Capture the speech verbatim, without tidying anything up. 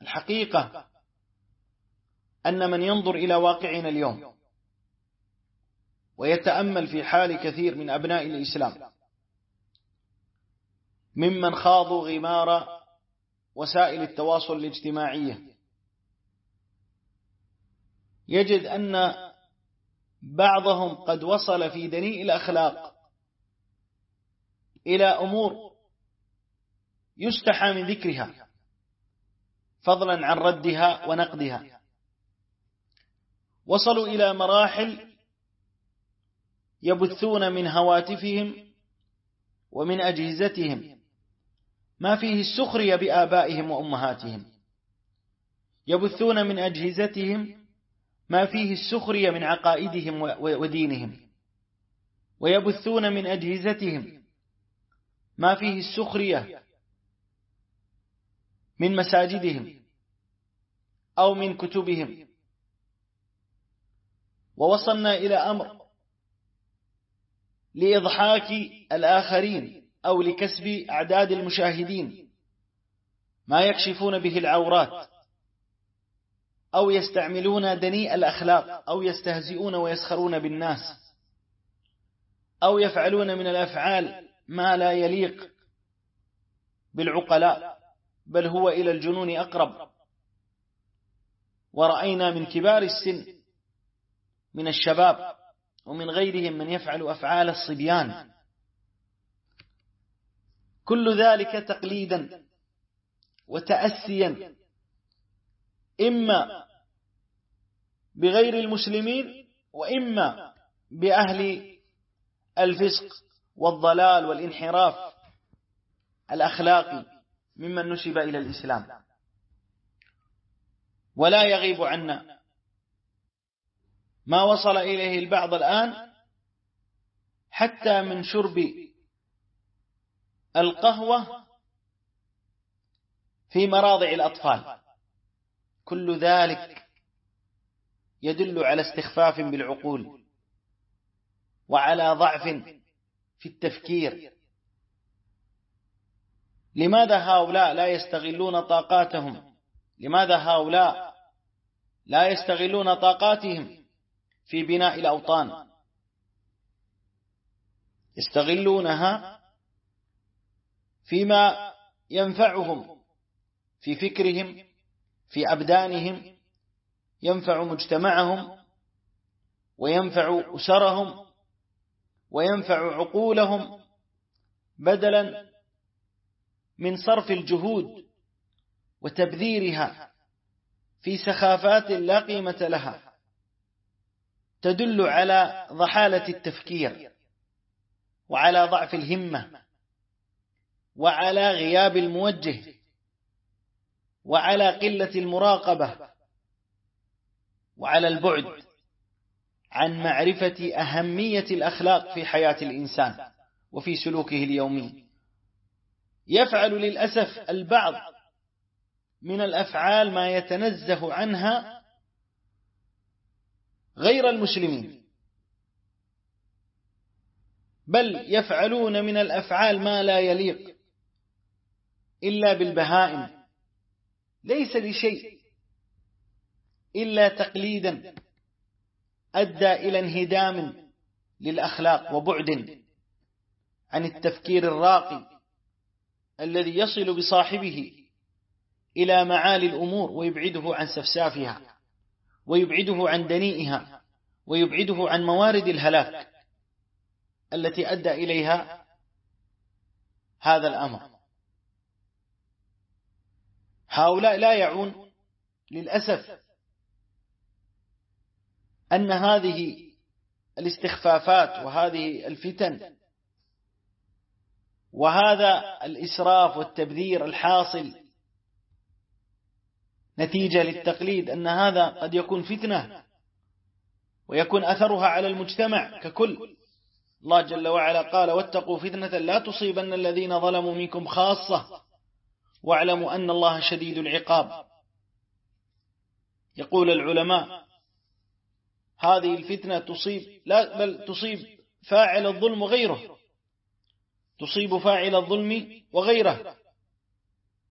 الحقيقة أن من ينظر إلى واقعنا اليوم ويتأمل في حال كثير من أبناء الإسلام ممن خاضوا غمار وسائل التواصل الاجتماعية، يجد أن بعضهم قد وصل في دنيء الأخلاق إلى أمور يستحى من ذكرها فضلا عن ردها ونقدها. وصلوا إلى مراحل يبثون من هواتفهم ومن أجهزتهم ما فيه السخرية بآبائهم وأمهاتهم، يبثون من أجهزتهم ما فيه السخرية من عقائدهم ودينهم، ويبثون من أجهزتهم ما فيه السخرية من مساجدهم أو من كتبهم. ووصلنا إلى أمر لإضحاك الآخرين أو لكسب أعداد المشاهدين ما يكشفون به العورات، أو يستعملون دنيء الأخلاق، أو يستهزئون ويسخرون بالناس، أو يفعلون من الأفعال ما لا يليق بالعقلاء بل هو إلى الجنون أقرب. ورأينا من كبار السن من الشباب ومن غيرهم من يفعل أفعال الصبيان، كل ذلك تقليدا وتأسيا إما بغير المسلمين وإما بأهل الفسق والضلال والانحراف الأخلاقي ممن نسب إلى الإسلام. ولا يغيب عنا ما وصل إليه البعض الآن حتى من شرب القهوة في مراضع الأطفال، كل ذلك يدل على استخفاف بالعقول وعلى ضعف في التفكير. لماذا هؤلاء لا يستغلون طاقاتهم؟ لماذا هؤلاء لا يستغلون طاقاتهم في بناء الأوطان؟ يستغلونها فيما ينفعهم في فكرهم، في أبدانهم، ينفع مجتمعهم وينفع أسرهم وينفع عقولهم، بدلا من صرف الجهود وتبذيرها في سخافات لا قيمة لها تدل على ضحالة التفكير وعلى ضعف الهمة وعلى غياب الموجه وعلى قلة المراقبة وعلى البعد عن معرفة أهمية الأخلاق في حياة الإنسان وفي سلوكه اليومي. يفعل للأسف البعض من الأفعال ما يتنزه عنها غير المسلمين، بل يفعلون من الأفعال ما لا يليق إلا بالبهائم، ليس لشيء إلا تقليدا أدى إلى انهدام للأخلاق وبعد عن التفكير الراقي الذي يصل بصاحبه إلى معالي الأمور ويبعده عن سفسافها ويبعده عن دنيئها ويبعده عن موارد الهلاك التي أدى إليها هذا الأمر. هؤلاء لا يعون للأسف أن هذه الاستخفافات وهذه الفتن وهذا الإسراف والتبذير الحاصل نتيجة للتقليد، أن هذا قد يكون فتنة ويكون أثرها على المجتمع ككل. الله جل وعلا قال: واتقوا فتنة لا تصيبن الذين ظلموا منكم خاصة واعلموا أن الله شديد العقاب. يقول العلماء: هذه الفتنة تصيب لا بل تصيب فاعل الظلم وغيره، تصيب فاعل الظلم وغيره،